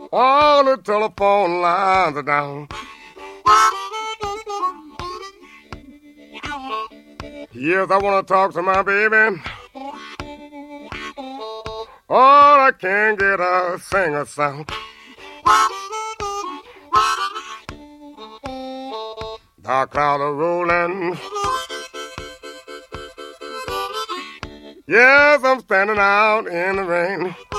All the telephone lines are down. Yes, I want to talk to my baby. All I can't get a singer sound. Dark clouds are rolling. Yes, I'm standing out in the rain.